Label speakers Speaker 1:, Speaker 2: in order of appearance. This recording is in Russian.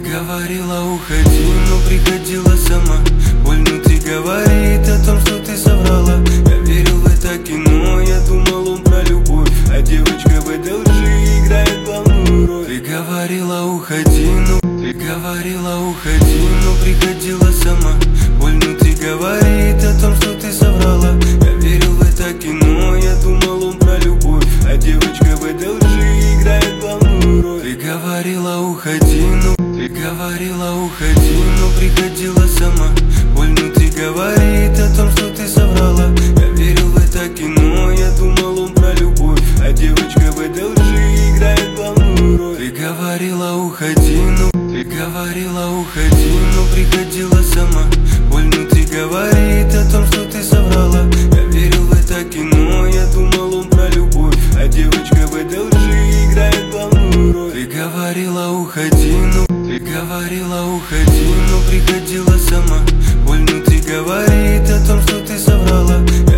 Speaker 1: говорила уходи, но приходила сама. Боль внутри говорит о том, что ты соврала. Я верил в это кино, я думал он про любовь, а девочка в этой лжи играет главную роль. Ты говорила уходи, но приходила сама. Боль внутри говорит о том, что ты соврала. Я верил в это кино, я думал он про любовь, а девочка в этой лжи играет главную роль. Ты говорила уходи, но приходила сама. Боль внутри говорит о том, что ты соврала. Я верил в это кино, я думал он про любовь, а девочка в этой лжи играет главную роль. Ты говорила уходи, но приходила сама. Боль внутри говорит о том, что ты соврала. Я верил в это кино, я думал он про любовь, а девочка в этой лжи играет главную роль. Ты говорила уходи, но приходила сама. Боль внутри говорит о том, что ты соврала.